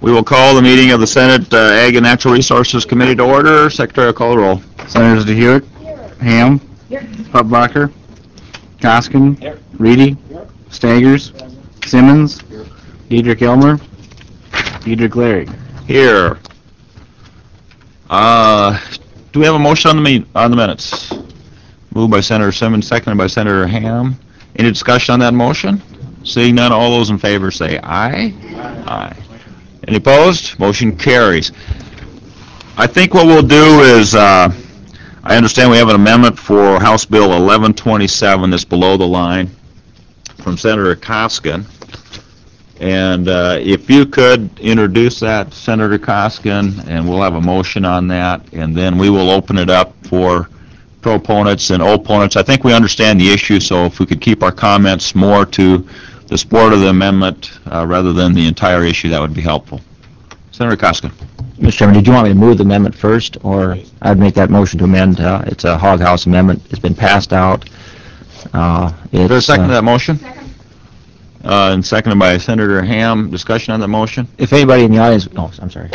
We will call the meeting of the Senate Ag and Natural Resources Committee to order. Secretary will call the roll. Senators DeHewitt, Ham, Hutbacher, Koskin, Reedy, Staggers, Simmons, Diedrich Elmer, Diedrich Larry. Here. Do we have a motion on the minutes? Moved by Senator Simmons, seconded by Senator Ham. Any discussion on that motion? Seeing none, all those in favor say aye. Aye. Any opposed? Motion carries. I think what we'll do is, I understand we have an amendment for House Bill 1127 that's below the line from Senator Koskin. And if you could introduce that, Senator Koskin, and we'll have a motion on that, and then we will open it up for proponents and opponents. I think we understand the issue, so if we could keep our comments more to the support of the amendment rather than the entire issue, that would be helpful. Senator Koskin. Mr. Chairman, did you want me to move the amendment first, or I'd make that motion to amend? It's a hog house amendment. It's been passed out. Is there a second to that motion? Second. And seconded by Senator Ham. Discussion on that motion? If anybody in the audience... Oh, I'm sorry.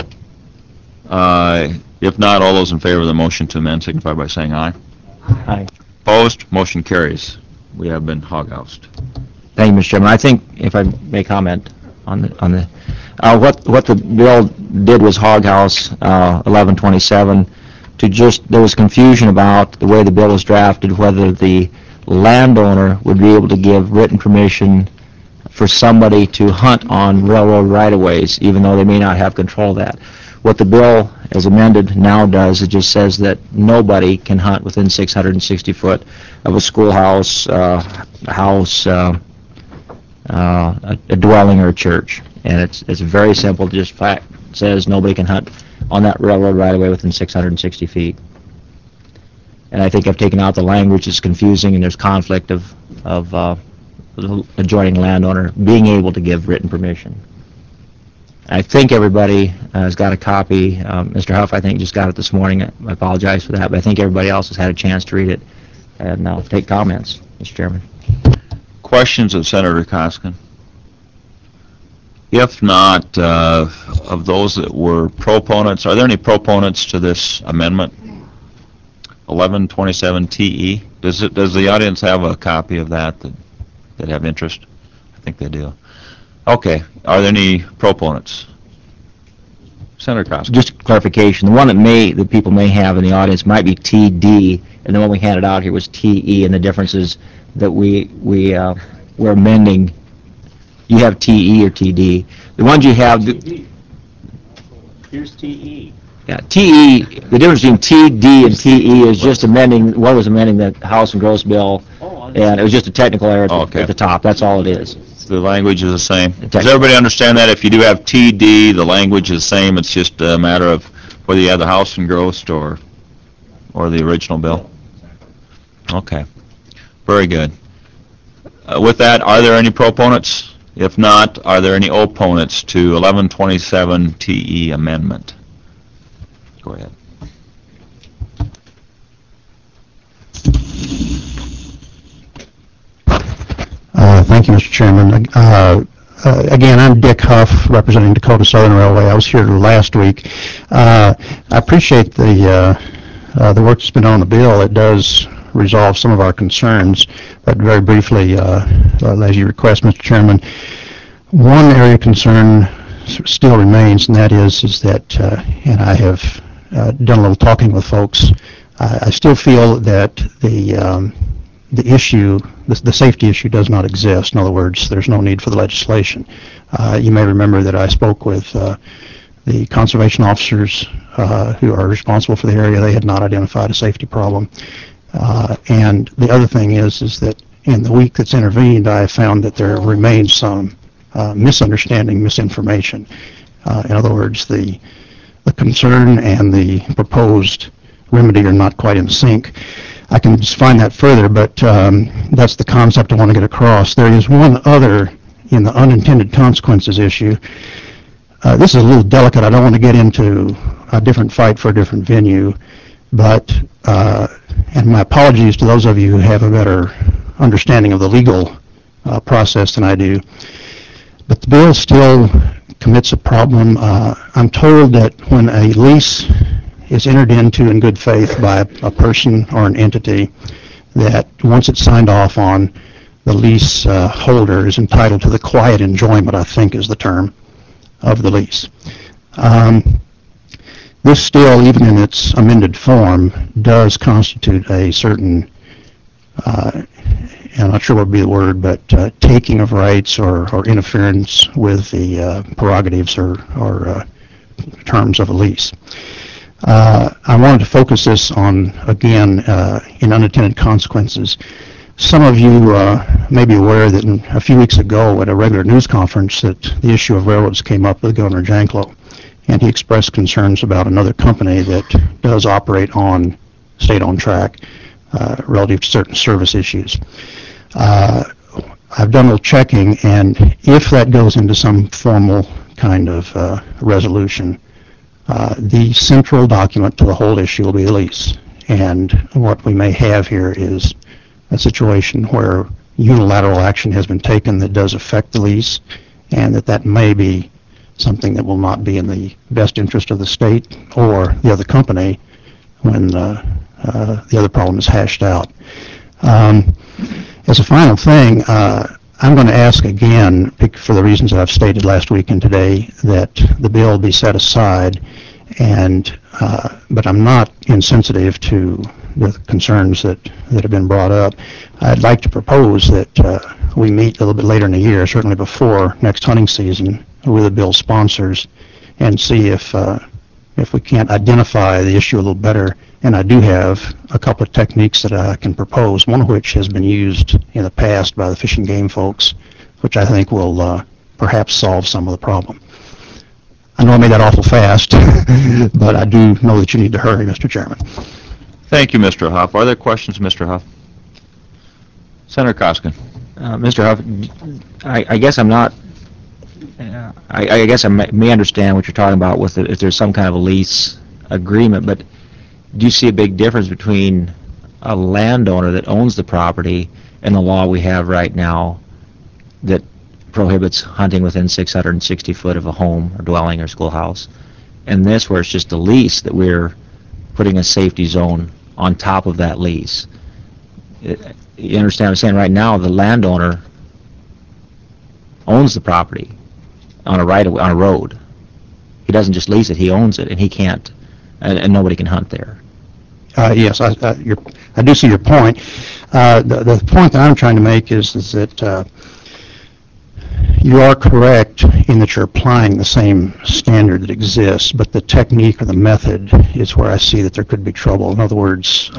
If not, all those in favor of the motion to amend signify by saying aye. Aye. Opposed? Motion carries. We have been hog-housed. Thank you, Mr. Chairman. I think, if I may comment on the what the bill did was hog house 1127 there was confusion about the way the bill was drafted, whether the landowner would be able to give written permission for somebody to hunt on railroad right-of-ways, even though they may not have control of that. What the bill, as amended, now does, it just says that nobody can hunt within 660 foot of a schoolhouse, a house, a dwelling, or a church. And it's very simple. Just fact says nobody can hunt on that railroad right-of-way within 660 feet. And I think I've taken out the language. It's confusing, and there's conflict of the adjoining landowner being able to give written permission. I think everybody has got a copy. Mr. Huff, I think, just got it this morning. I apologize for that, but I think everybody else has had a chance to read it. And I'll take comments, Mr. Chairman. Questions of Senator Koskin? If not, of those that were proponents, are there any proponents to this amendment? 1127 TE. Does the audience have a copy of that have interest? I think they do. Okay. Are there any proponents? Senator Koskin. Just clarification. The one that people may have in the audience might be TD, and the one we handed out here was TE, and the difference is that we're amending. You have TE or TD. The ones you have... Here's TE. Yeah, TE, the difference between TD and TE is just amending, one was amending the House and Gross bill, and it was just a technical error at the top. That's all it is. The language is the same. Does everybody understand that? If you do have TD, the language is the same. It's just a matter of whether you have the House and Gross or the original bill. Okay. Very good. With that, are there any proponents? If not, are there any opponents to 1127 TE amendment? Go ahead. Thank you, Mr. Chairman. Again, I'm Dick Huff, representing Dakota Southern Railway. I was here last week. I appreciate the work that's been done on the bill. It does resolve some of our concerns, but very briefly, as you request, Mr. Chairman, one area of concern still remains, and that is that, and I have done a little talking with folks, I still feel that the issue, the safety issue, does not exist. In other words, there's no need for the legislation. You may remember that I spoke with the conservation officers who are responsible for the area. They had not identified a safety problem. And the other thing is that in the week that's intervened, I have found that there remains some misunderstanding, misinformation. In other words, the concern and the proposed remedy are not quite in sync. I can define that further, but that's the concept I want to get across. There is one other in the unintended consequences issue. This is a little delicate. I don't want to get into a different fight for a different venue, but, and my apologies to those of you who have a better understanding of the legal process than I do, but the bill still commits a problem. I'm told that when a lease is entered into in good faith by a person or an entity, that once it's signed off on, the lease holder is entitled to the quiet enjoyment, I think is the term, of the lease. This still, even in its amended form, does constitute a certain, I'm not sure what would be the word, but taking of rights or interference with the prerogatives or terms of a lease. I wanted to focus this on, again, in unintended consequences. Some of you may be aware that a few weeks ago at a regular news conference that the issue of railroads came up with Governor Janklow, and he expressed concerns about another company that does operate on state-owned track relative to certain service issues. I've done a little checking, and if that goes into some formal kind of resolution, the central document to the whole issue will be the lease. And what we may have here is a situation where unilateral action has been taken that does affect the lease, and that may be something that will not be in the best interest of the state or the other company when the other problem is hashed out. As a final thing, I'm going to ask again, for the reasons that I've stated last week and today, that the bill be set aside, but I'm not insensitive to the concerns that have been brought up. I'd like to propose that we meet a little bit later in the year, certainly before next hunting season, with the bill sponsors, and see if we can't identify the issue a little better. And I do have a couple of techniques that I can propose, one of which has been used in the past by the Fish and Game folks, which I think will perhaps solve some of the problem. I know I made that awful fast, but I do know that you need to hurry, Mr. Chairman. Thank you, Mr. Huff. Are there questions, Mr. Huff? Senator Koskin. Mr. Huff, I guess I'm not. I guess I may understand what you're talking about with if there's some kind of a lease agreement, but do you see a big difference between a landowner that owns the property and the law we have right now that prohibits hunting within 660 foot of a home or dwelling or schoolhouse, and this where it's just a lease that we're putting a safety zone on top of that lease? You understand what I'm saying? Right now, the landowner owns the property on a road. He doesn't just lease it; he owns it, and he can't, and nobody can hunt there. Yes, I do see your point. The point that I'm trying to make is that you are correct in that you're applying the same standard that exists, but the technique or the method is where I see that there could be trouble. In other words,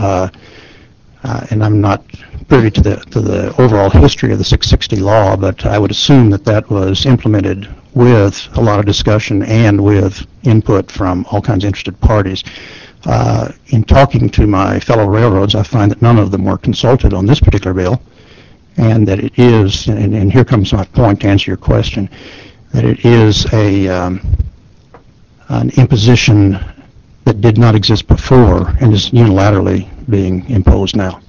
and I'm not privy to the overall history of the 660 law, but I would assume that was implemented with a lot of discussion and with input from all kinds of interested parties. In talking to my fellow railroads, I find that none of them were consulted on this particular bill, and that it is, and here comes my point to answer your question, that it is an imposition that did not exist before and is unilaterally being imposed now.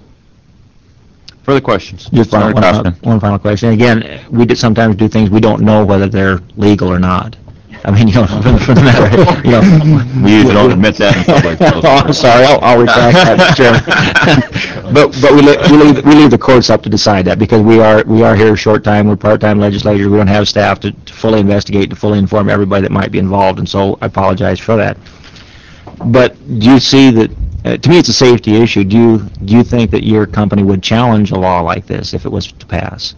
Further questions? Just one final question. Again, we sometimes do things we don't know whether they're legal or not. I mean, for the matter, we usually don't admit that in public. Oh, I'm sorry. I'll retract that, Chairman. but we leave the courts up to decide that, because we are here short time. We're part-time legislators. We don't have staff to fully investigate, to fully inform everybody that might be involved, and so I apologize for that. But do you see that? To me, it's a safety issue. Do you think that your company would challenge a law like this if it was to pass?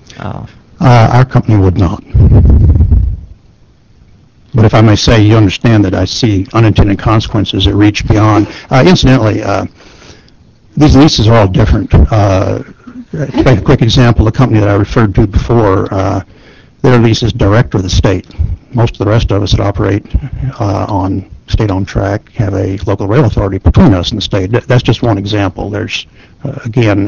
Our company would not. But if I may say, you understand that I see unintended consequences that reach beyond. Incidentally, these leases are all different. To make a quick example, the company that I referred to before, their lease is direct with the state. Most of the rest of us that operate on state-owned track have a local rail authority between us and the state. That's just one example. There's, again,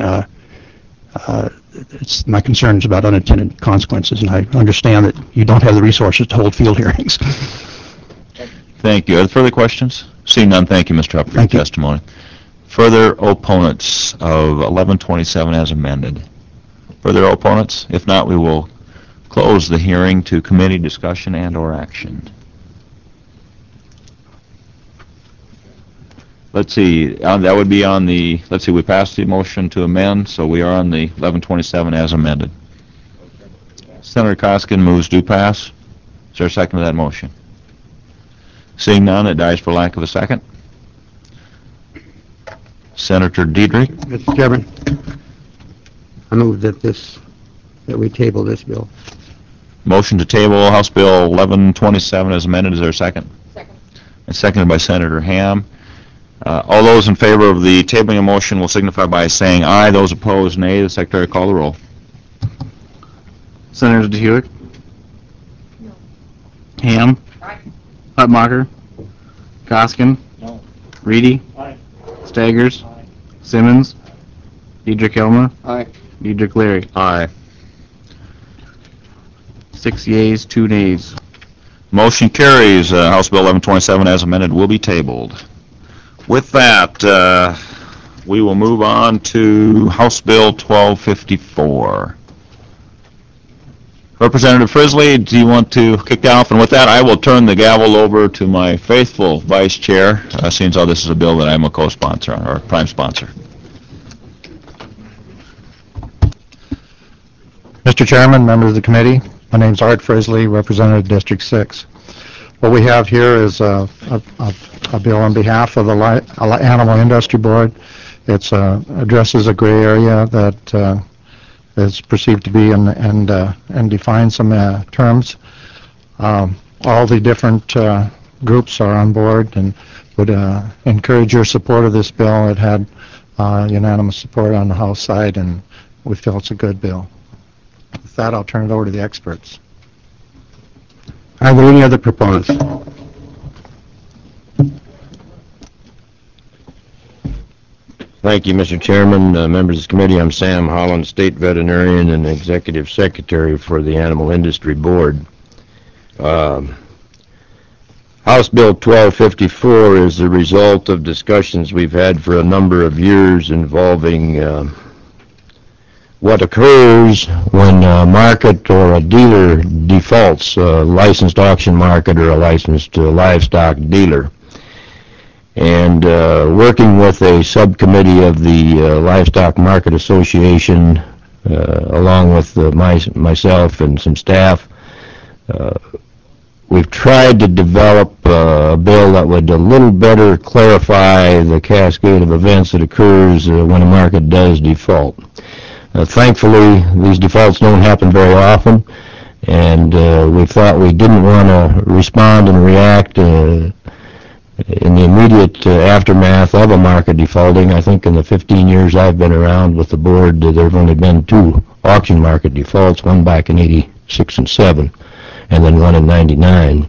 it's my concerns about unintended consequences, and I understand that you don't have the resources to hold field hearings. Thank you. Are there further questions? Seeing none, thank you, Mr. Huff, for your testimony. Further opponents of 1127 as amended? Further opponents? If not, we will close the hearing to committee discussion and/or action. Let's see, that would be on the, let's see, we passed the motion to amend, so we are on the 1127 as amended. Senator Koskin moves do pass. Is there a second to that motion? Seeing none, it dies for lack of a second. Senator Diedrich. Mr. Chairman, I move that we table this bill. Motion to table House Bill 1127 as amended. Is there a second? Second. And seconded by Senator Ham. All those in favor of the tabling motion will signify by saying aye. Those opposed, nay. The Secretary call the roll. Senators DeHuick, No. Ham, Aye. Hutmacher, Koskin, No. Reedy, Aye. Staggers, Aye. Simmons, Diedrich Elmer, Aye. Diedrich Leary. Aye. 6 yeas, 2 nays. Motion carries. House Bill 1127 as amended will be tabled. With that, we will move on to House Bill 1254. Representative Frisley, do you want to kick off? And with that, I will turn the gavel over to my faithful vice chair, seeing as this is a bill that I'm a co-sponsor on, or prime sponsor. Mr. Chairman, members of the committee, my name is Art Frisley, representative District 6. What we have here is a bill on behalf of the Animal Industry Board. It addresses a gray area that is perceived to be and defines some terms. All the different groups are on board and would encourage your support of this bill. It had unanimous support on the House side, and we feel it's a good bill. With that, I'll turn it over to the experts. Are there any other proponents? Thank you, Mr. Chairman. Members of the committee, I'm Sam Holland, State Veterinarian and Executive Secretary for the Animal Industry Board. House Bill 1254 is the result of discussions we've had for a number of years involving what occurs when a market or a dealer defaults, a licensed auction market or a licensed livestock dealer. And working with a subcommittee of the Livestock Market Association, along with myself and some staff, we've tried to develop a bill that would a little better clarify the cascade of events that occurs when a market does default. Thankfully, these defaults don't happen very often, and we thought we didn't want to respond and react in the immediate aftermath of a market defaulting. I think in the 15 years I've been around with the board, there have only been 2 auction market defaults, one back in 86 and 7, and then one in 99.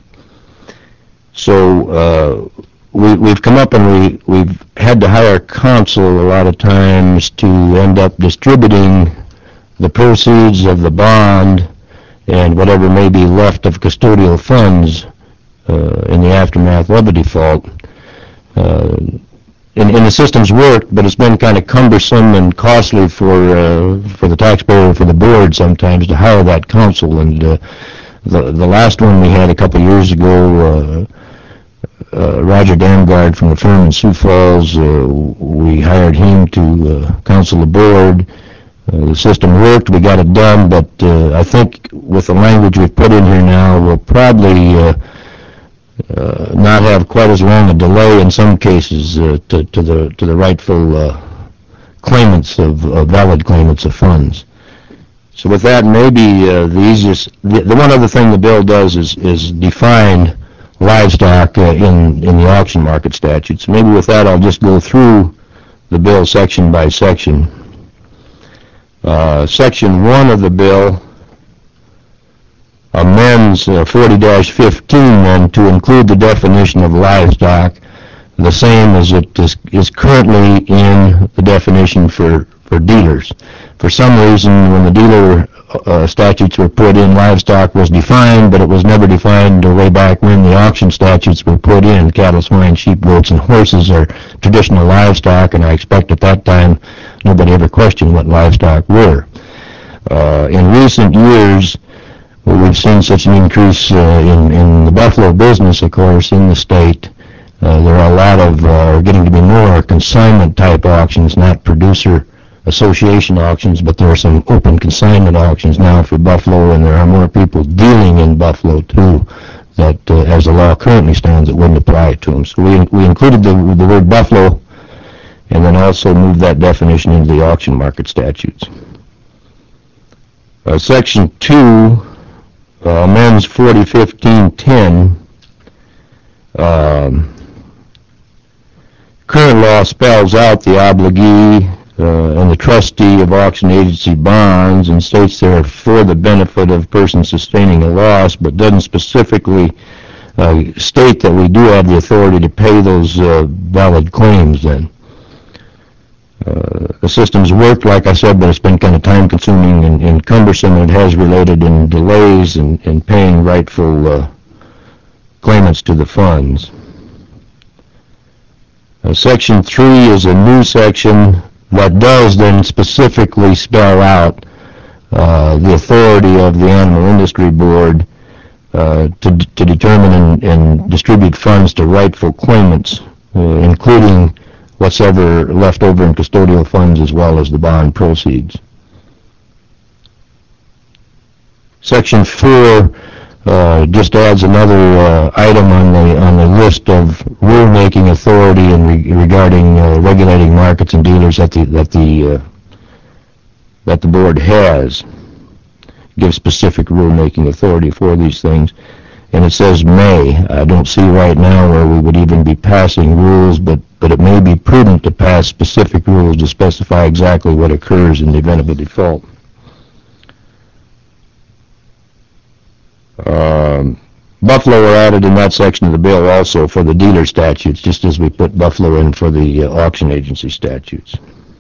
So we've come up and we've had to hire counsel a lot of times to end up distributing the proceeds of the bond and whatever may be left of custodial funds in the aftermath of a default. And the system's worked, but it's been kind of cumbersome and costly for the taxpayer and for the board sometimes to hire that counsel. And the last one we had a couple years ago, Roger Damgard from the firm in Sioux Falls, we hired him to counsel the board. The system worked, we got it done, but I think with the language we've put in here now, we'll probably not have quite as long a delay in some cases to the rightful claimants of valid claimants of funds. So with that, maybe the one other thing the bill does is define livestock in the auction market statutes. Maybe with that, I'll just go through the bill section by section. Section 1 of the bill amends 40-15 then to include the definition of livestock the same as it is currently in the definition for dealers. For some reason, when the dealer statutes were put in, livestock was defined, but it was never defined way back when the auction statutes were put in. Cattle, swine, sheep, goats, and horses are traditional livestock, and I expect at that time nobody ever questioned what livestock were. In recent years, Well, we've seen such an increase in the buffalo business, of course, in the state. There are a lot of, getting to be more consignment type auctions, not producer association auctions, but there are some open consignment auctions now for buffalo, and there are more people dealing in buffalo too, that as the law currently stands, it wouldn't apply to them. So we included the word buffalo, and then also moved that definition into the auction market statutes. Section 2 amends 401510. Current law spells out the obligee and the trustee of auction agency bonds and states they are for the benefit of persons sustaining a loss, but doesn't specifically state that we do have the authority to pay those valid claims then. The system's worked, like I said, but it's been kind of time-consuming and cumbersome, and it has related in delays in paying rightful claimants to the funds. Section 3 is a new section that does then specifically spell out the authority of the Animal Industry Board to determine and distribute funds to rightful claimants, including what's ever left over in custodial funds as well as the bond proceeds. Section 4 just adds another item on the list of rulemaking authority regarding regulating markets and dealers that the board has. Gives specific rulemaking authority for these things, and it says may. I don't see right now where we would even be passing rules, but it may be prudent to pass specific rules to specify exactly what occurs in the event of a default. Buffalo were added in that section of the bill also for the dealer statutes, just as we put buffalo in for the auction agency statutes.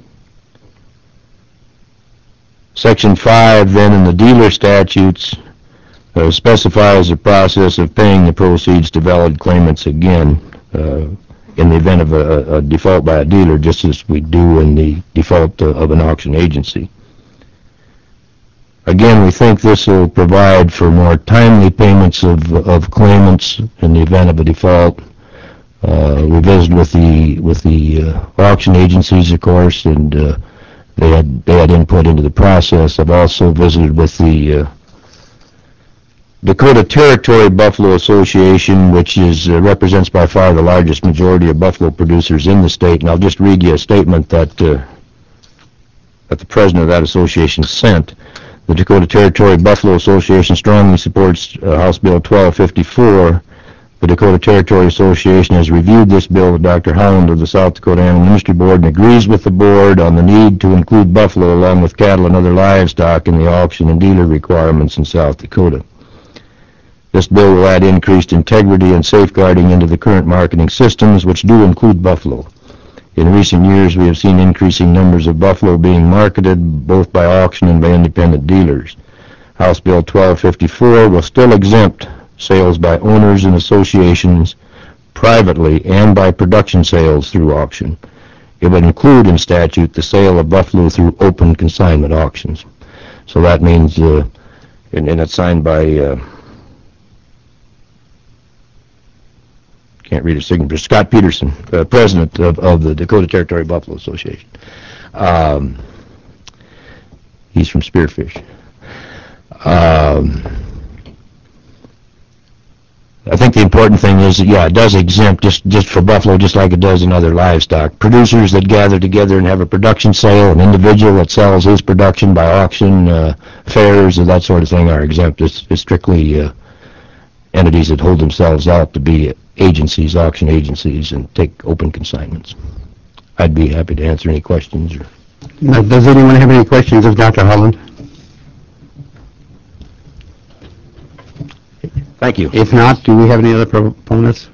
Section 5 then in the dealer statutes specifies the process of paying the proceeds to valid claimants again in the event of a default by a dealer, just as we do in the default of an auction agency. Again, we think this will provide for more timely payments of claimants in the event of a default. We visited with the auction agencies, of course, and they had input into the process. I've also visited with the Dakota Territory Buffalo Association, which represents by far the largest majority of buffalo producers in the state. And I'll just read you a statement that the president of that association sent. The Dakota Territory Buffalo Association strongly supports House Bill 1254. The Dakota Territory Association has reviewed this bill with Dr. Holland of the South Dakota Animal Industry Board and agrees with the board on the need to include buffalo along with cattle and other livestock in the auction and dealer requirements in South Dakota. This bill will add increased integrity and safeguarding into the current marketing systems, which do include buffalo. In recent years, we have seen increasing numbers of buffalo being marketed both by auction and by independent dealers. House Bill 1254 will still exempt sales by owners and associations privately and by production sales through auction. It would include in statute the sale of buffalo through open consignment auctions. So that means, and it's signed by can't read his signature, Scott Peterson, president of the Dakota Territory Buffalo Association. He's from Spearfish. I think the important thing is that, yeah, it does exempt just for buffalo, just like it does in other livestock. Producers that gather together and have a production sale, an individual that sells his production by auction, fairs, and that sort of thing are exempt. It's strictly entities that hold themselves out to be agencies, auction agencies, and take open consignments. I'd be happy to answer any questions. Does anyone have any questions of Dr. Holland? Thank you. If not, do we have any other proponents?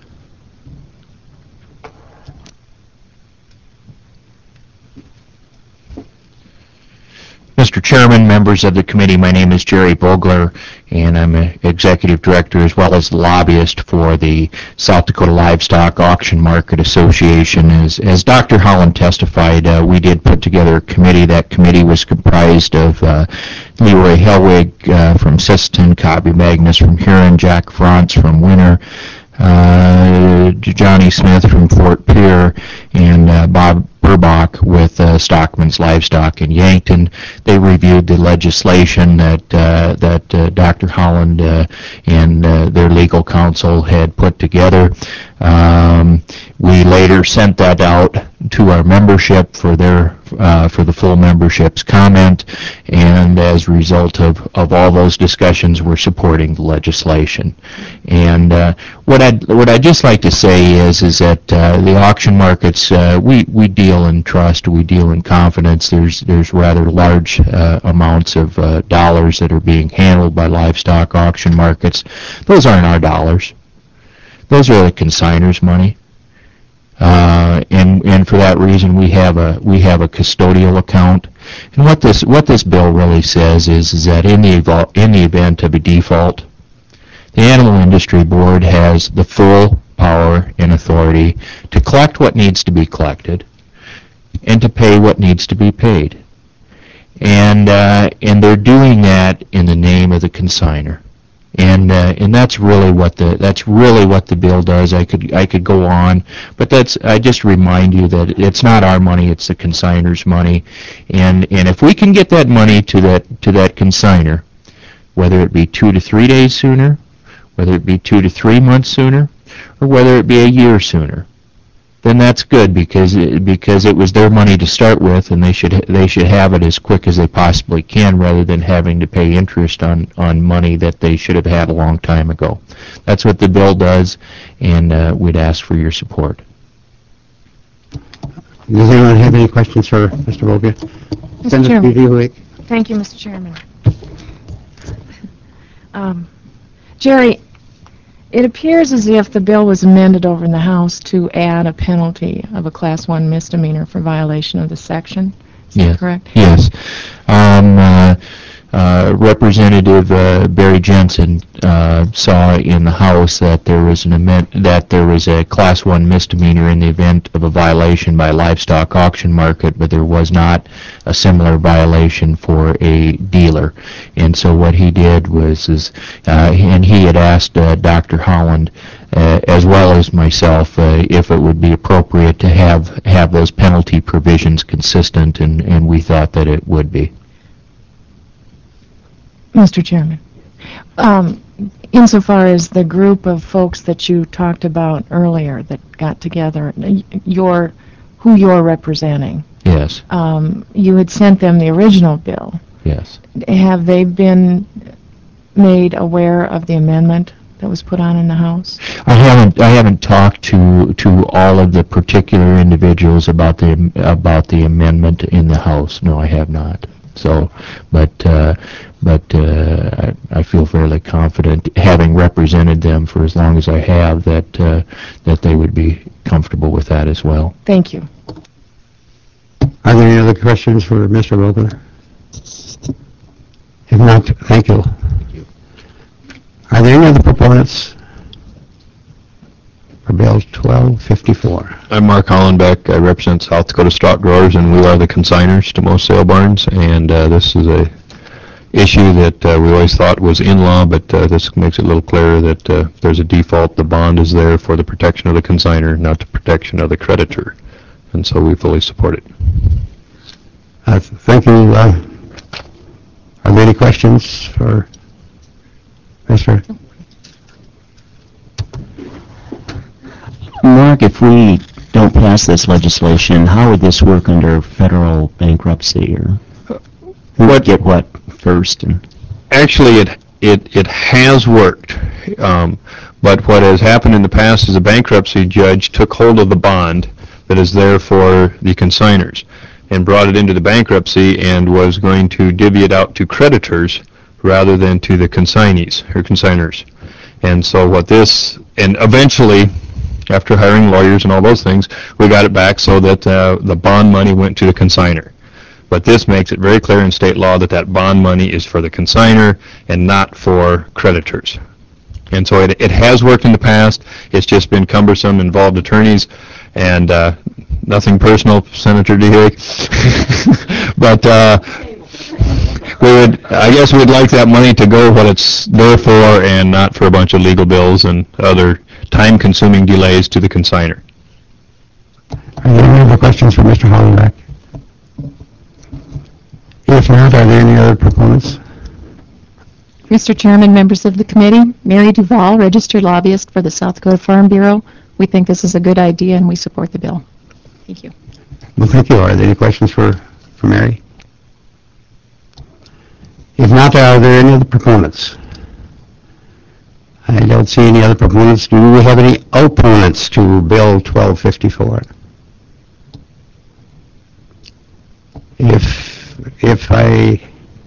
Mr. Chairman, members of the committee, my name is Jerry Bogler, and I'm an executive director as well as lobbyist for the South Dakota Livestock Auction Market Association. As Dr. Holland testified, we did put together a committee. That committee was comprised of Leroy Helwig from Sisseton, Cobby Magnus from Huron, Jack Franz from Winter, Johnny Smith from Fort Pierre, and Bob Burbach with Stockman's Livestock in Yankton. They reviewed the legislation that Dr. Holland and their legal counsel had put together. We later sent that out to our membership for the full membership's comment, and as a result of all those discussions, we're supporting the legislation. And what I'd just like to say is that the auction markets, we deal in trust, we deal in confidence. There's rather large amounts of dollars that are being handled by livestock auction markets. Those aren't our dollars. Those are the consignors' money. And for that reason, we have a custodial account. And what this bill really says is that in the event of a default, the Animal Industry Board has the full power and authority to collect what needs to be collected and to pay what needs to be paid. And they're doing that in the name of the consignor. And that's really what the bill does. I could go on, but I just remind you that it's not our money; it's the consignor's money. And if we can get that money to that consignor, whether it be 2 to 3 days sooner, whether it be 2 to 3 months sooner, or whether it be a year sooner, then that's good because it was their money to start with, and they should have it as quick as they possibly can, rather than having to pay interest on money that they should have had a long time ago. That's what the bill does, and we'd ask for your support. Does anyone have any questions for Mr. Vogler? Mr. Chairman. Thank you, Mr. Chairman. Jerry, it appears as if the bill was amended over in the House to add a penalty of a Class 1 misdemeanor for violation of the section. Is that correct? Yes. Representative Barry Jensen saw in the House that there was a Class 1 misdemeanor in the event of a violation by a livestock auction market, but there was not a similar violation for a dealer. And so what he did was, and he had asked Dr. Holland, as well as myself, if it would be appropriate to have those penalty provisions consistent, and we thought that it would be. Mr. Chairman, insofar as the group of folks that you talked about earlier that got together, who you're representing, Yes. You had sent them the original bill. Yes. Have they been made aware of the amendment that was put on in the House? I haven't talked to all of the particular individuals about the amendment in the House. No, I have not. So, but I feel fairly confident, having represented them for as long as I have, that they would be comfortable with that as well. Thank you. Are there any other questions for Mr. Vogler? If not, thank you. Are there any other proponents for Bill 1254? I'm Mark Hollenbeck. I represent South Dakota Stock Growers, and we are the consignors to most sale barns. And this is a issue that we always thought was in law, but this makes it a little clearer that there's a default. The bond is there for the protection of the consignor, not the protection of the creditor. And so we fully support it. Thank you. Are there any questions for Mr. Mark, if we don't pass this legislation, how would this work under federal bankruptcy, or who would get what first? Actually, it has worked, but what has happened in the past is a bankruptcy judge took hold of the bond that is there for the consignors and brought it into the bankruptcy and was going to divvy it out to creditors rather than to the consignees or consignors. And so and eventually, after hiring lawyers and all those things, we got it back so that the bond money went to the consignor. But this makes it very clear in state law that bond money is for the consignor and not for creditors. And so it has worked in the past. It's just been cumbersome, involved attorneys, and nothing personal, Senator DeHake. But I guess we'd like that money to go what it's there for and not for a bunch of legal bills and other time-consuming delays to the consignor. Are there any other questions for Mr. Hollenbeck? If not, are there any other proponents? Mr. Chairman, members of the committee, Mary Duval, registered lobbyist for the South Dakota Farm Bureau. We think this is a good idea and we support the bill. Thank you. Well, thank you. Are there any questions for Mary? If not, are there any other proponents? I don't see any other proponents. Do we have any opponents to Bill 1254? If I...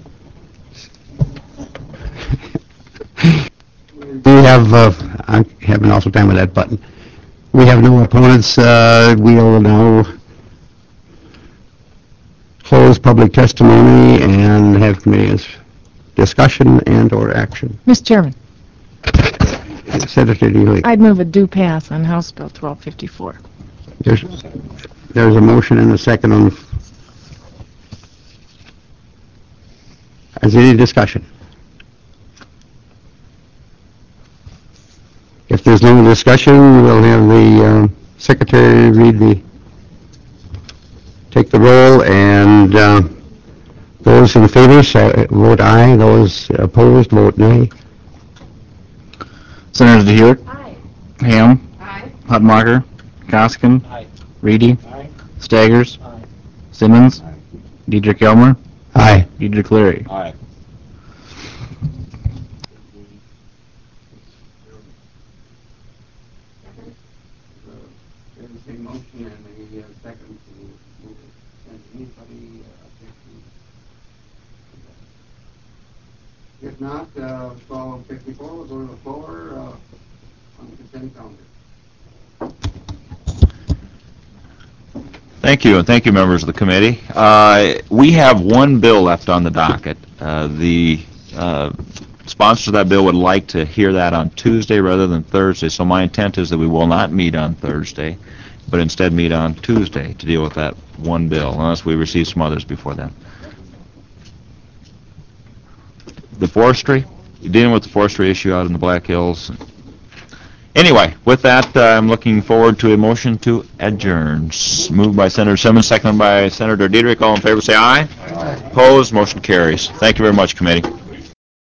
we have, I'm having an awful time with that button. We have no opponents. We'll now close public testimony and have committee's discussion and/or action. Mr. Chairman, Senator DeHuey. I'd move a due pass on House Bill 1254. There's a motion and a second on the... Is there any discussion? If there's no discussion, we'll have the secretary take the roll, and those in favor vote aye, those opposed vote nay. Senators DeHuey, Aye. Ham, Aye. Hutmacher, Koskin, Reedy, Staggers, Simmons, Dedrick Elmer, Aye. Dedrick Leary. Aye. There's a motion and a second to move it. And anybody object to? If not, 1254 will go to the floor on the consent calendar. Thank you, and thank you, members of the committee. We have one bill left on the docket. The sponsor of that bill would like to hear that on Tuesday rather than Thursday, so my intent is that we will not meet on Thursday, but instead meet on Tuesday to deal with that one bill, unless we receive some others before then. The forestry? You're dealing with the forestry issue out in the Black Hills. Anyway, with that, I'm looking forward to a motion to adjourn. Moved by Senator Simmons, seconded by Senator Dedrick. All in favor, say aye. Aye. Opposed, motion carries. Thank you very much, committee.